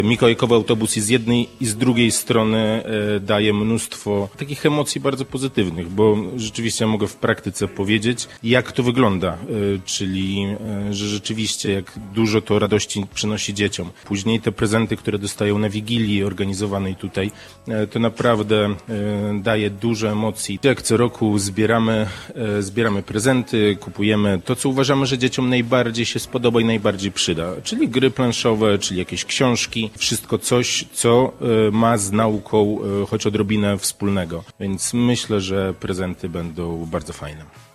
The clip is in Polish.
Mikołajkowy autobus i z jednej i z drugiej strony daje mnóstwo takich emocji bardzo pozytywnych, bo rzeczywiście mogę w praktyce powiedzieć, jak to wygląda, czyli że rzeczywiście jak dużo to radości przynosi dzieciom. Później te prezenty, które dostają na Wigilii organizowanej tutaj, to naprawdę daje dużo emocji. Jak co roku zbieramy prezenty, kupujemy to, co uważamy, że dzieciom najbardziej się spodoba i najbardziej przyda, czyli gry planszowe, czyli jakieś książki, wszystko coś, co ma z nauką choć odrobinę wspólnego. Więc myślę, że prezenty będą bardzo fajne.